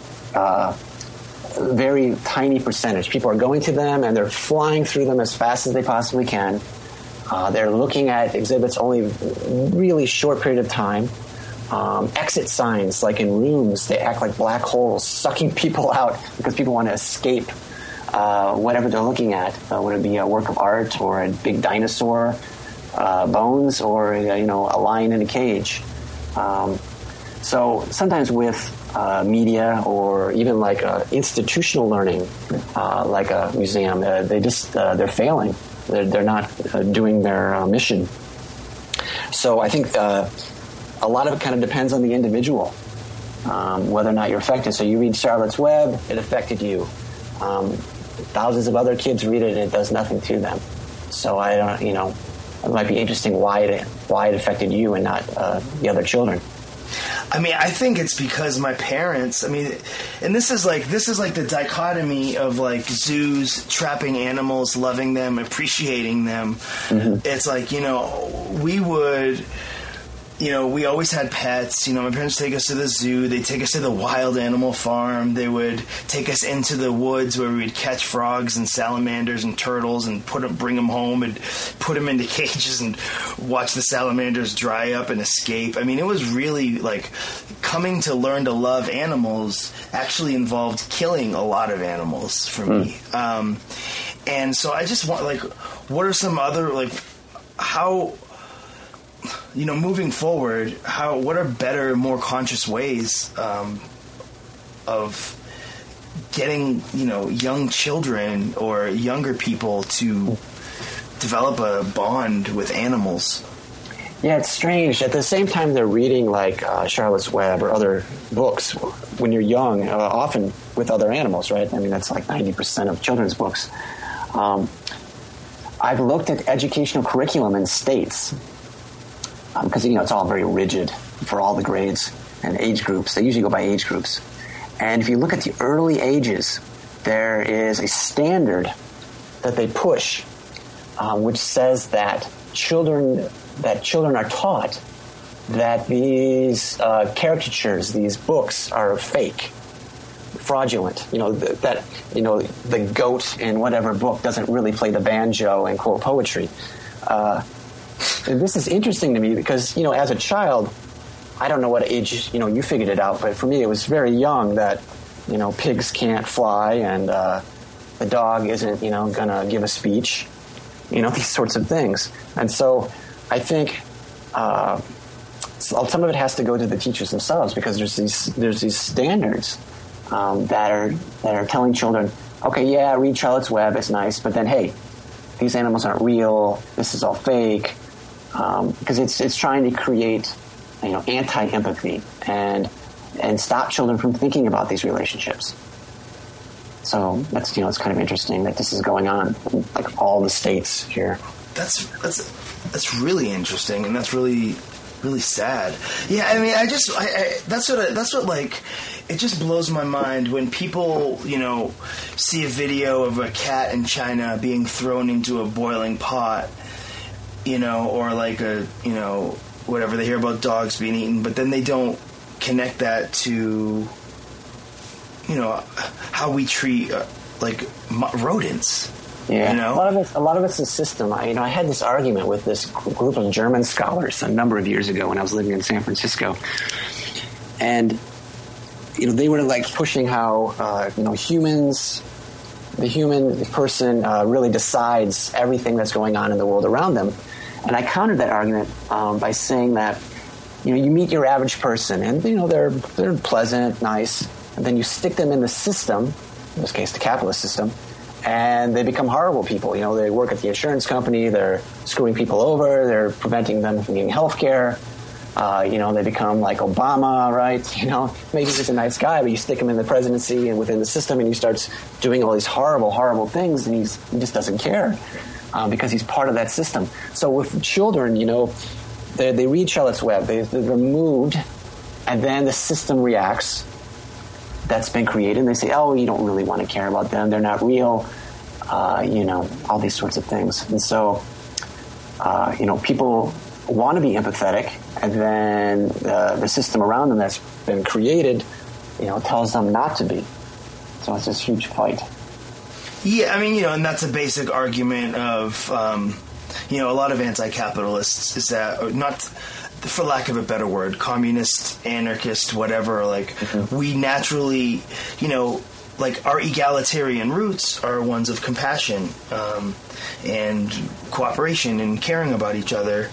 [SPEAKER 4] Very tiny percentage. People are going to them and they're flying through them as fast as they possibly can. They're looking at exhibits only a really short period of time. Exit signs, like in rooms, they act like black holes, sucking people out because people want to escape whatever they're looking at, whether it be a work of art or a big dinosaur bones or a lion in a cage. So sometimes with media or even like institutional learning, like a museum, they're failing. They're not doing their mission. So I think a lot of it kind of depends on the individual, whether or not you're affected. So you read Charlotte's Web, it affected you. Thousands of other kids read it, and it does nothing to them. So I don't, it might be interesting why it affected you and not the other children.
[SPEAKER 1] I mean, I think it's because my parents, and this is like the dichotomy of like zoos trapping animals, loving them, appreciating them. Mm-hmm. It's like, we would we always had pets. My parents take us to the zoo. They'd take us to the wild animal farm. They would take us into the woods where we'd catch frogs and salamanders and turtles and bring them home and put them into cages and watch the salamanders dry up and escape. I mean, it was really like coming to learn to love animals actually involved killing a lot of animals for me. And so I just want, like, what are some other, like, how... moving forward, what are better, more conscious ways of getting, young children or younger people to develop a bond with animals?
[SPEAKER 4] Yeah, it's strange. At the same time, they're reading like Charlotte's Web or other books when you're young, often with other animals, right? I mean, that's like 90% of children's books. I've looked at educational curriculum in states. Because, it's all very rigid for all the grades and age groups. They usually go by age groups. And if you look at the early ages, there is a standard that they push, which says that children are taught that these caricatures, these books are fake, fraudulent. The goat in whatever book doesn't really play the banjo and quote poetry. And this is interesting to me because, as a child, I don't know what age, you figured it out, but for me it was very young that, pigs can't fly and the dog isn't, going to give a speech, these sorts of things. And so I think some of it has to go to the teachers themselves because there's these standards that are telling children, okay, yeah, read Charlotte's Web, it's nice, but then, hey, these animals aren't real, this is all fake. Because it's trying to create, anti-empathy and stop children from thinking about these relationships. So that's it's kind of interesting that this is going on in, like, all the states here.
[SPEAKER 1] That's really interesting, and that's really, really sad. Yeah, I mean, that's what like, it just blows my mind when people, see a video of a cat in China being thrown into a boiling pot. Or like whatever, they hear about dogs being eaten, but then they don't connect that to, how we treat, rodents.
[SPEAKER 4] Yeah, a lot of it's the system. I had this argument with this group of German scholars a number of years ago when I was living in San Francisco. And, they were like pushing how, humans... The human person really decides everything that's going on in the world around them. And I countered that argument by saying that, you meet your average person and, they're pleasant, nice, and then you stick them in the system, in this case the capitalist system, and they become horrible people. They work at the insurance company, they're screwing people over, they're preventing them from getting health care. They become like Obama, right? Maybe he's a nice guy, but you stick him in the presidency and within the system and he starts doing all these horrible, horrible things and he just doesn't care because he's part of that system. So with children, they read Charlotte's Web, they're moved, and then the system reacts. That's been created, and they say, oh, you don't really want to care about them, they're not real, all these sorts of things. And so, people want to be empathetic, and then the system around them that's been created, tells them not to be. So it's this huge fight.
[SPEAKER 1] Yeah, I mean, and that's a basic argument of, a lot of anti-capitalists is that, not for lack of a better word, communist, anarchist, whatever, we naturally, our egalitarian roots are ones of compassion and cooperation and caring about each other.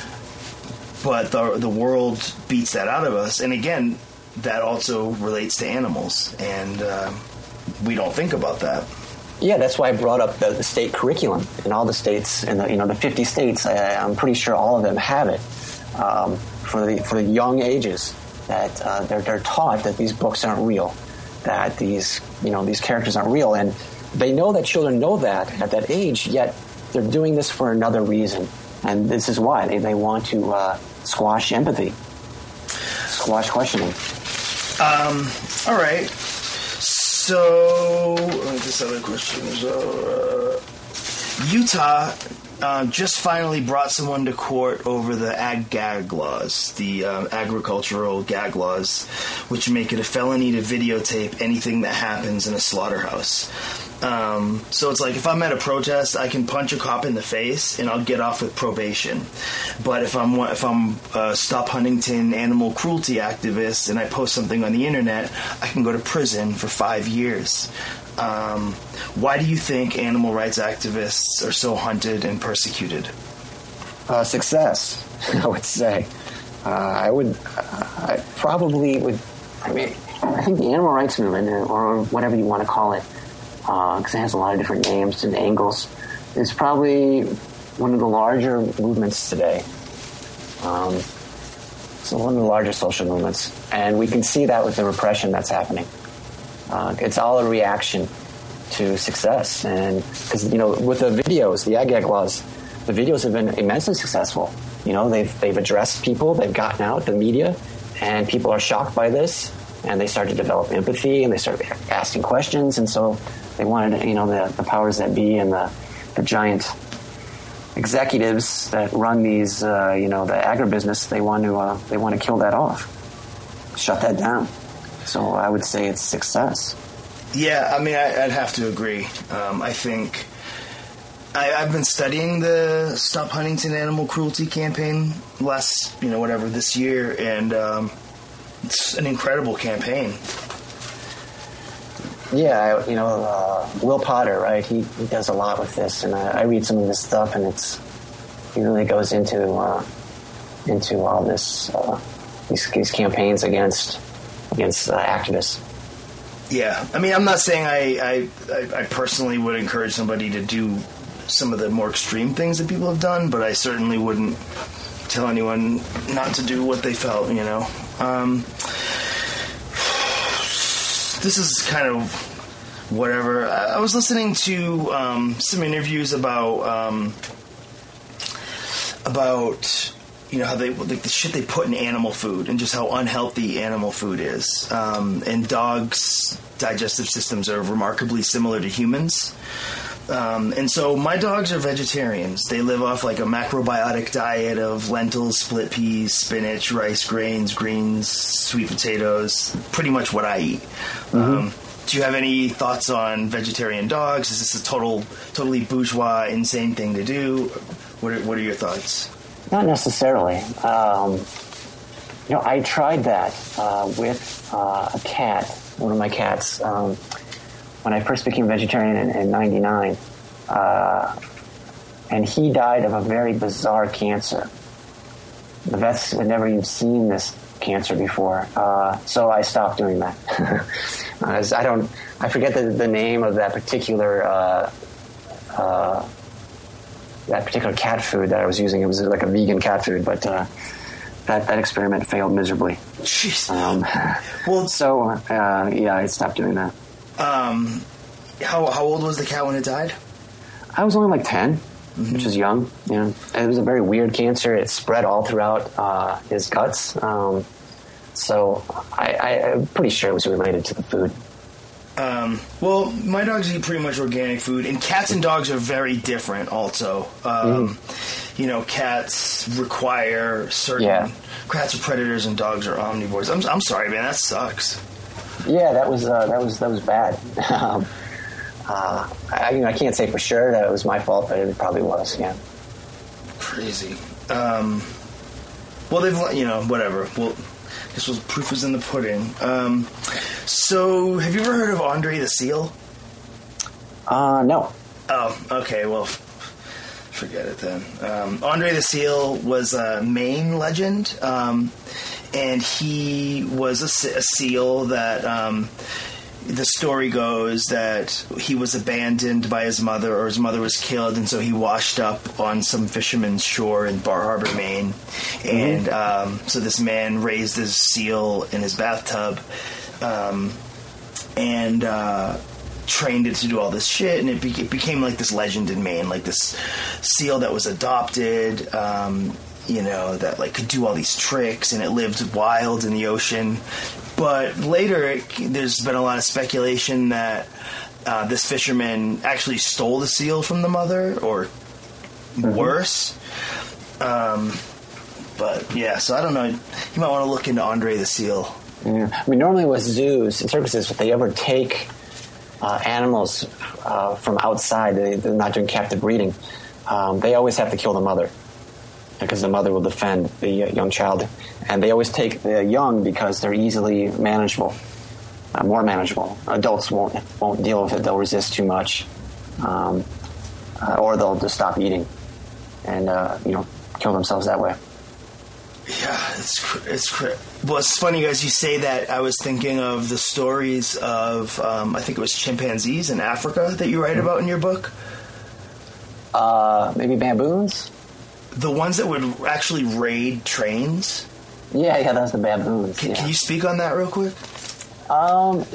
[SPEAKER 1] But the world beats that out of us. And again, that also relates to animals. And we don't think about that.
[SPEAKER 4] Yeah, that's why I brought up the state curriculum in all the states. And the 50 states, I'm pretty sure all of them have it for the young ages. That they're taught that these books aren't real, that these characters aren't real. And they know that children know that at that age, yet they're doing this for another reason. And this is why. They want to squash empathy, squash questioning.
[SPEAKER 1] All right. So, this other question is, Utah just finally brought someone to court over the ag-gag laws, the agricultural gag laws, which make it a felony to videotape anything that happens in a slaughterhouse. So it's like if I'm at a protest, I can punch a cop in the face and I'll get off with probation. But if I'm a Stop Huntington animal cruelty activist and I post something on the internet, I can go to prison for 5 years. Why do you think animal rights activists are so hunted and persecuted?
[SPEAKER 4] Success, I would say. I probably would. I think the animal rights movement, or whatever you want to call it, because it has a lot of different names and angles, is probably one of the larger movements today. So one of the larger social movements. And we can see that with the repression that's happening. It's all a reaction to success. And because, with the videos, the ag-gag laws, the videos have been immensely successful. They've addressed people, they've gotten out, the media, and people are shocked by this. And they start to develop empathy, and they start asking questions. And so they wanted, the powers that be and the giant executives that run these, the agribusiness, they want to kill that off, shut that down. So I would say it's success.
[SPEAKER 1] Yeah, I'd have to agree. I think I've been studying the Stop Huntington Animal Cruelty campaign this year, and it's an incredible campaign.
[SPEAKER 4] Yeah, Will Potter, right? He does a lot with this, and I read some of his stuff, and he really goes into all this these campaigns against activists.
[SPEAKER 1] Yeah, I'm not saying I personally would encourage somebody to do some of the more extreme things that people have done, but I certainly wouldn't tell anyone not to do what they felt. This is kind of whatever. I was listening to some interviews about how they the shit they put in animal food and just how unhealthy animal food is. And dogs' digestive systems are remarkably similar to humans. And so my dogs are vegetarians. They live off like a macrobiotic diet of lentils, split peas, spinach, rice grains, greens, sweet potatoes, pretty much what I eat. Mm-hmm. Do you have any thoughts on vegetarian dogs? Is this a totally bourgeois, insane thing to do? What are your thoughts?
[SPEAKER 4] Not necessarily. I tried that with a cat, one of my cats. When I first became vegetarian in 99, and he died of a very bizarre cancer. The vets had never even seen this cancer before, so I stopped doing that. I forget the name of that particular cat food that I was using. It was like a vegan cat food, but that experiment failed miserably.
[SPEAKER 1] Jeez.
[SPEAKER 4] I stopped doing that.
[SPEAKER 1] How old was the cat when it died?
[SPEAKER 4] I was only like 10, which is young. It was a very weird cancer. It spread all throughout his guts. So I'm pretty sure it was related to the food.
[SPEAKER 1] Well, my dogs eat pretty much organic food, and cats and dogs are very different also. Cats require certain... Yeah. Cats are predators and dogs are omnivores. I'm sorry, man, that sucks.
[SPEAKER 4] Yeah, that was bad. I can't say for sure that it was my fault, but it probably was. Yeah.
[SPEAKER 1] Crazy. Well, they've whatever. Well, I guess proof was in the pudding. So, have you ever heard of Andre the Seal?
[SPEAKER 4] No.
[SPEAKER 1] Oh, okay. Well, forget it then. Andre the Seal was a Maine legend. And he was a seal that, the story goes that he was abandoned by his mother, or his mother was killed, and so he washed up on some fisherman's shore in Bar Harbor, Maine. And so this man raised this seal in his bathtub and trained it to do all this shit, and it became like this legend in Maine, like this seal that was adopted, that like could do all these tricks, and it lived wild in the ocean. But later, there's been a lot of speculation that this fisherman actually stole the seal from the mother, or worse. But yeah, so I don't know. You might want to look into Andre the Seal.
[SPEAKER 4] Yeah. I mean, normally with zoos and circuses, if they ever take animals from outside, they're not doing captive breeding, they always have to kill the mother because the mother will defend the young child. And they always take the young because they're easily manageable, more manageable. Adults won't deal with it. They'll resist too much, or they'll just stop eating and kill themselves that way.
[SPEAKER 1] Yeah, well, it's funny, guys, you say that. I was thinking of the stories of, I think it was chimpanzees in Africa that you write about in your book.
[SPEAKER 4] Maybe baboons?
[SPEAKER 1] The ones that would actually raid trains?
[SPEAKER 4] Yeah, that's the baboons.
[SPEAKER 1] Can you speak on that real quick?
[SPEAKER 4] Part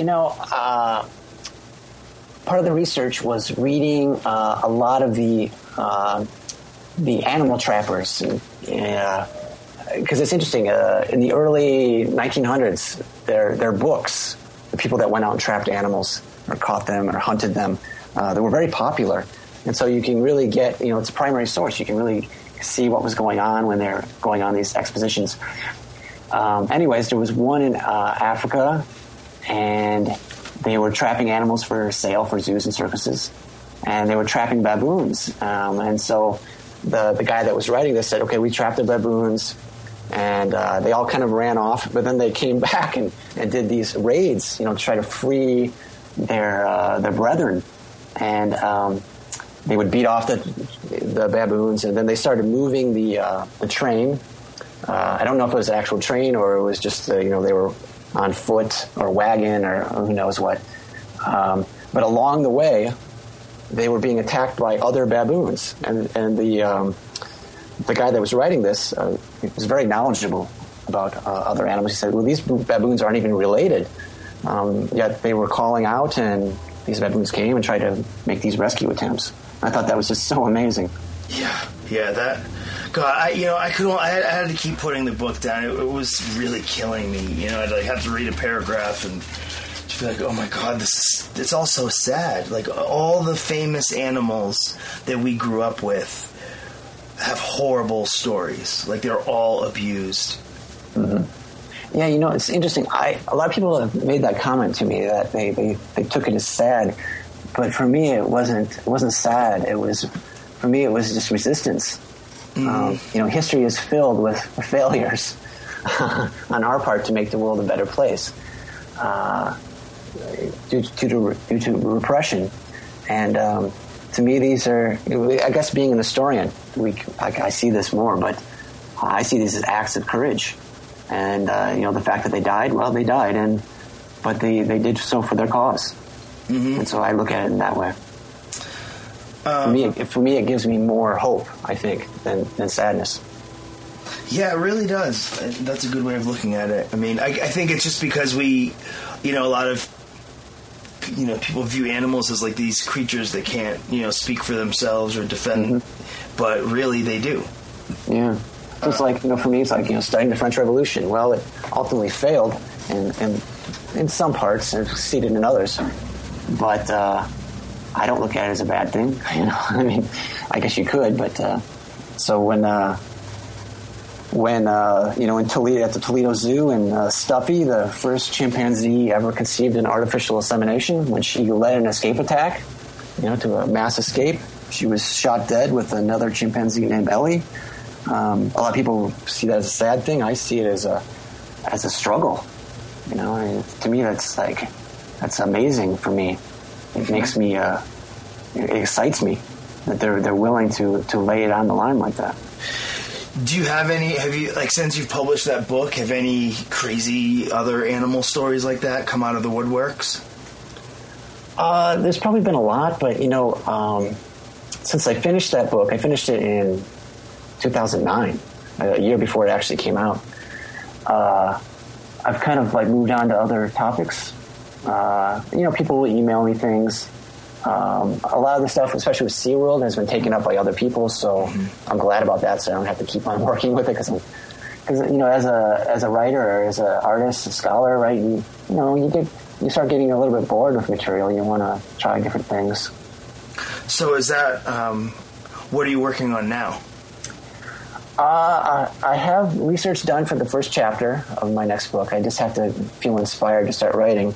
[SPEAKER 4] of the research was reading a lot of the animal trappers, because it's interesting. In the early 1900s, their books, the people that went out and trapped animals or caught them or hunted them, they were very popular, and so you can really get, it's a primary source. You can really see what was going on when they're going on these expeditions. Anyways, there was one in Africa, and they were trapping animals for sale for zoos and circuses, and they were trapping baboons. And so the guy that was writing this said, okay, we trapped the baboons, and they all kind of ran off, but then they came back and did these raids, to try to free their brethren. And they would beat off the baboons, and then they started moving the train. I don't know if it was an actual train or it was just, they were on foot or wagon or who knows what. But along the way, they were being attacked by other baboons. And the guy that was writing this was very knowledgeable about other animals. He said, well, these baboons aren't even related. Yet they were calling out, and these baboons came and tried to make these rescue attempts. I thought that was just so amazing.
[SPEAKER 1] Yeah, that... God, I had to keep putting the book down. It was really killing me. I'd have to read a paragraph and just be like, oh my God, it's all so sad. Like, all the famous animals that we grew up with have horrible stories. Like, they're all abused.
[SPEAKER 4] Mm-hmm. Yeah, it's interesting. A lot of people have made that comment to me that they took it as sad, but for me it wasn't sad. For me it was just resistance. History is filled with failures on our part to make the world a better place due to repression. And to me, these are, I guess, being an historian, I see this more, but I see these as acts of courage. And the fact that they died, well, they died, but they did so for their cause. Mm-hmm. And so I look at it in that way. For me, it gives me more hope, I think, than sadness.
[SPEAKER 1] Yeah, it really does. That's a good way of looking at it. I mean, I think it's just because we, a lot of, people view animals as like these creatures that can't, speak for themselves or defend, but really they do. Yeah.
[SPEAKER 4] It's like, for me, it's like, studying the French Revolution. Well, it ultimately failed in some parts and succeeded in others. But, I don't look at it as a bad thing. I mean, I guess you could, but so when in Toledo, at the Toledo Zoo, and Stuffy, the first chimpanzee ever conceived in artificial insemination, when she led an escape attack, to a mass escape, she was shot dead with another chimpanzee named Ellie. A lot of people see that as a sad thing. I see it as a struggle. To me, that's amazing for me. It makes me, it excites me that they're willing to lay it on the line like that.
[SPEAKER 1] Do you have you, since you've published that book, have any crazy other animal stories like that come out of the woodworks?
[SPEAKER 4] There's probably been a lot, but, since I finished that book, I finished it in 2009, a year before it actually came out. I've kind of moved on to other topics. People will email me things. A lot of the stuff, especially with SeaWorld, has been taken up by other people, so I'm glad about that, so I don't have to keep on working with it, because as a writer or as an artist, a scholar, right, you start getting a little bit bored with material. You want to try different things.
[SPEAKER 1] So is that what are you working on now?
[SPEAKER 4] I have research done for the first chapter of my next book. I just have to feel inspired to start writing.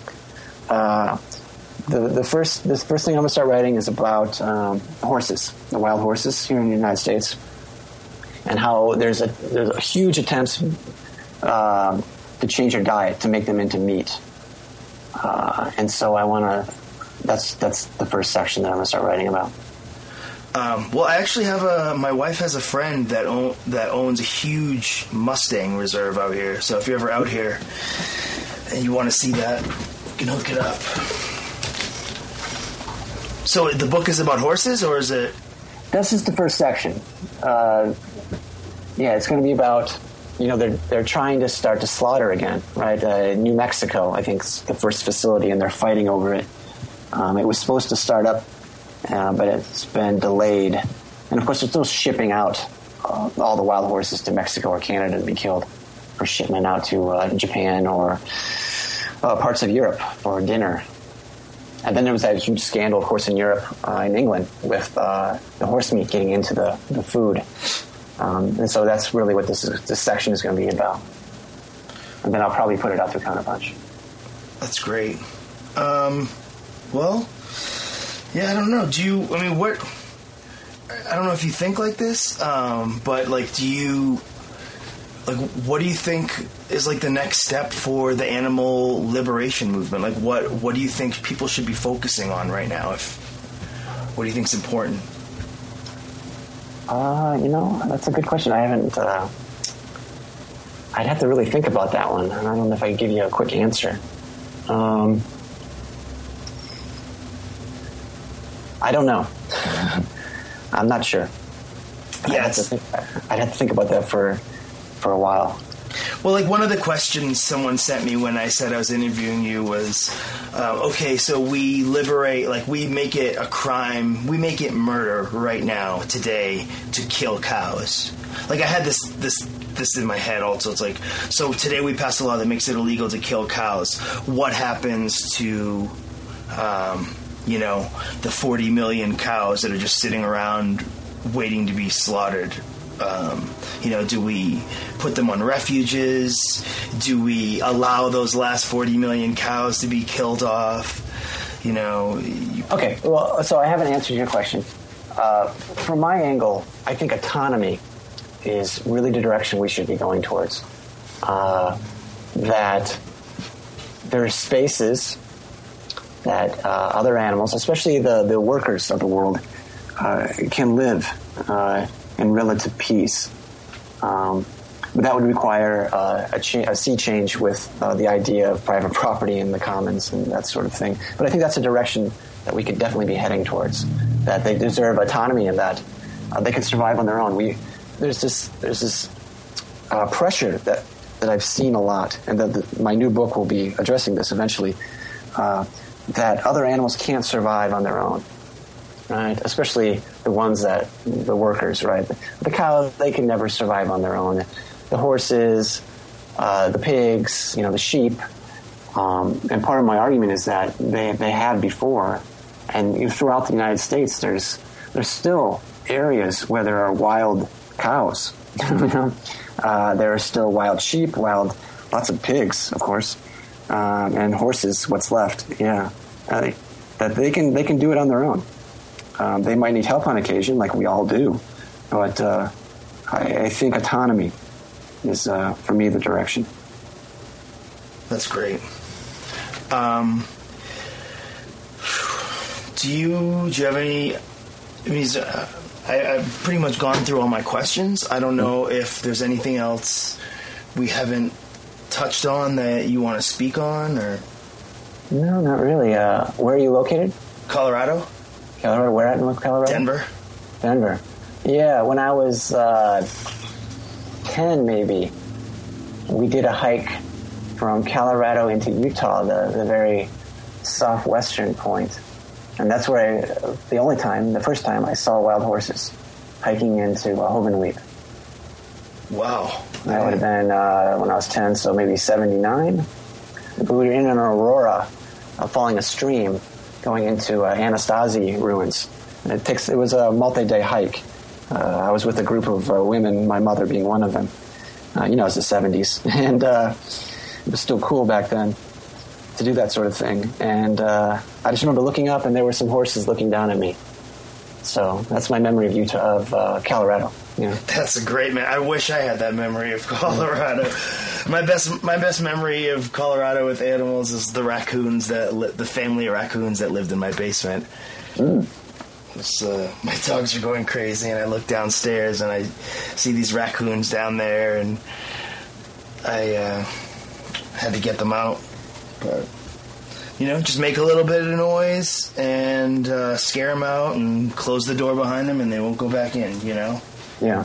[SPEAKER 4] The first thing I'm going to start writing is about horses, the wild horses here in the United States, and how there's a huge attempts to change their diet to make them into meat. And so I want to. That's the first section that I'm going to start writing about.
[SPEAKER 1] Well, I actually have my wife has a friend that owns a huge Mustang reserve out here. So if you're ever out here and you want to see that, you can hook it up. So the book is about horses, or is it?
[SPEAKER 4] This is the first section. It's going to be about, they're trying to start to slaughter again, right? New Mexico, I think, is the first facility, and they're fighting over it. It was supposed to start up, but it's been delayed. And of course, they're still shipping out all the wild horses to Mexico or Canada to be killed for shipment out to Japan or parts of Europe for dinner. And then there was that huge scandal, of course, in Europe, in England, with the horse meat getting into the food. And so that's really what this section is going to be about. And then I'll probably put it out through Counterpunch.
[SPEAKER 1] That's great. Well, yeah, I don't know. I don't know if you think like this, but, what do you think is, the next step for the animal liberation movement? What do you think people should be focusing on right now? What do you think is important?
[SPEAKER 4] That's a good question. I haven't, I'd have to really think about that one. I don't know if I can give you a quick answer. I don't know. I'm not sure.
[SPEAKER 1] Yeah,
[SPEAKER 4] I'd have to think about that for a while.
[SPEAKER 1] Well, one of the questions someone sent me when I said I was interviewing you was, okay, so we liberate, we make it a crime, we make it murder right now, today, to kill cows. I had this in my head also. It's so today we pass a law that makes it illegal to kill cows. What happens to, the 40 million cows that are just sitting around waiting to be slaughtered? Do we put them on refuges? Do we allow those last 40 million cows to be killed off? Okay,
[SPEAKER 4] well, so I haven't answered your question. From my angle, I think autonomy is really the direction we should be going towards. That there are spaces that other animals, especially the workers of the world, can live in relative peace. But that would require a sea change with the idea of private property in the commons and that sort of thing. But I think that's a direction that we could definitely be heading towards, that they deserve autonomy and that they can survive on their own. There's this pressure that I've seen a lot, and that my new book will be addressing this eventually, that other animals can't survive on their own. Right, especially the workers, right? The cows, they can never survive on their own. The horses, the pigs, the sheep. And part of my argument is that they have before, and throughout the United States, there's still areas where there are wild cows. There are still wild sheep, lots of pigs, of course, and horses. What's left? Yeah, that they can do it on their own. They might need help on occasion, like we all do, but I think autonomy is, for me, the direction.
[SPEAKER 1] That's great. Do you have any? I've pretty much gone through all my questions. I don't know if there's anything else we haven't touched on that you want to speak on, or.
[SPEAKER 4] No, not really. Where are you located?
[SPEAKER 1] Colorado.
[SPEAKER 4] Colorado, where at in Colorado? Denver. Yeah, when I was 10 maybe, we did a hike from Colorado into Utah, the very southwestern point. And that's where the first time I saw wild horses hiking into Hovenweep.
[SPEAKER 1] Wow.
[SPEAKER 4] That would have been when I was 10, so maybe 79. We were in an aurora, following a stream, going into Anastasi ruins. And it was a multi-day hike. I was with a group of women, my mother being one of them. It was the 70s, and it was still cool back then to do that sort of thing. And I just remember looking up, and there were some horses looking down at me. So that's my memory of Utah, of Colorado. Yeah.
[SPEAKER 1] That's a great man. I wish I had that memory of Colorado. My best memory of Colorado with animals is the raccoons the family of raccoons that lived in my basement. My dogs are going crazy, and I look downstairs and I see these raccoons down there, and I had to get them out, but just make a little bit of noise and scare them out and close the door behind them, and they won't go back in.
[SPEAKER 4] Yeah.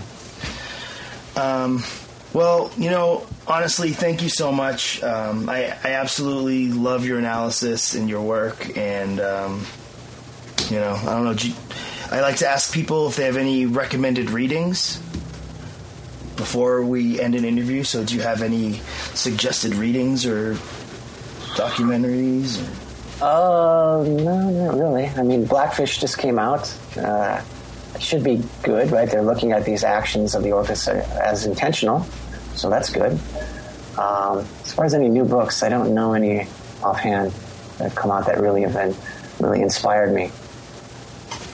[SPEAKER 1] Well, honestly, thank you so much. I absolutely love your analysis and your work, and I don't know. I like to ask people if they have any recommended readings before we end an interview. So, do you have any suggested readings or documentaries?
[SPEAKER 4] No, not really. I mean, Blackfish just came out. It should be good, right? They're looking at these actions of the orcas as intentional, so that's good. As far as any new books, I don't know any offhand that have come out that really inspired me.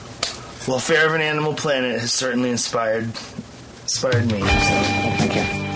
[SPEAKER 1] Well, Fear of an Animal Planet has certainly inspired me. So.
[SPEAKER 4] Thank you.